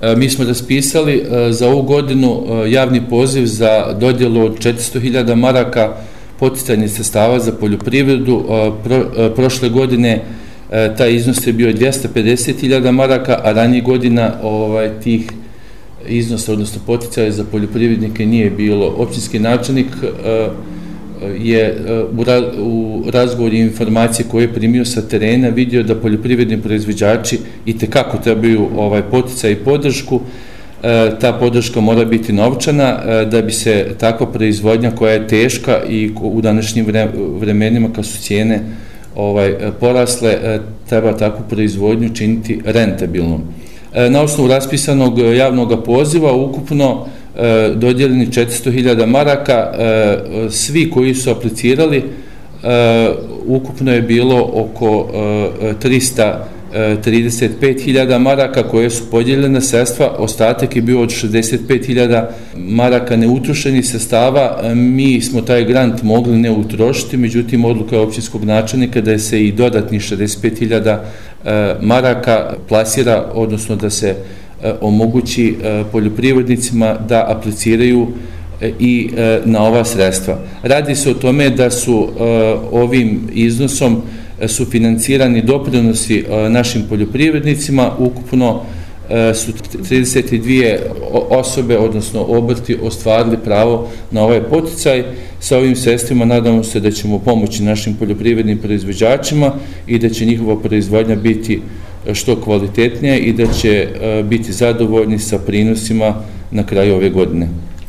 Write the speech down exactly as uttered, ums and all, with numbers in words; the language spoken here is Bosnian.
Mi smo raspisali za ovu godinu javni poziv za dodjelu od četiristo hiljada maraka poticajnih sredstava za poljoprivredu. Prošle godine taj iznos je bio dvjesto pedeset hiljada maraka, a ranije godina ovaj, tih iznosa, odnosno poticaja za poljoprivrednike nije bilo. Općinski načelnik je u razgovoru i informacije koje je primio sa terena vidio da poljoprivredni proizvođači itekako trebaju ovaj poticaj i podršku. Ta podrška mora biti novčana da bi se takva proizvodnja koja je teška i u današnjim vremenima kad su cijene ovaj, porasle, treba takvu proizvodnju činiti rentabilnom. Na osnovu raspisanog javnog poziva ukupno dodijeljeni četiristo hiljada maraka, svi koji su aplicirali, ukupno je bilo oko trista trideset pet hiljada maraka koje su podijeljene sredstva, ostatak je bio od šezdeset pet hiljada maraka neutrošenih sredstava. Mi smo taj grant mogli ne utrošiti, međutim odluka je općinskog načelnika da se i dodatnih šezdeset pet hiljada maraka plasira, odnosno da se omogući poljoprivrednicima da apliciraju i na ova sredstva. Radi se o tome da su ovim iznosom su financirani doprinosi našim poljoprivrednicima, ukupno su trideset dvije osobe, odnosno obrti, ostvarili pravo na ovaj poticaj. Sa ovim sredstvima nadamo se da ćemo pomoći našim poljoprivrednim proizvođačima i da će njihova proizvodnja biti što kvalitetnija i da će biti zadovoljni sa prinosima na kraju ove godine.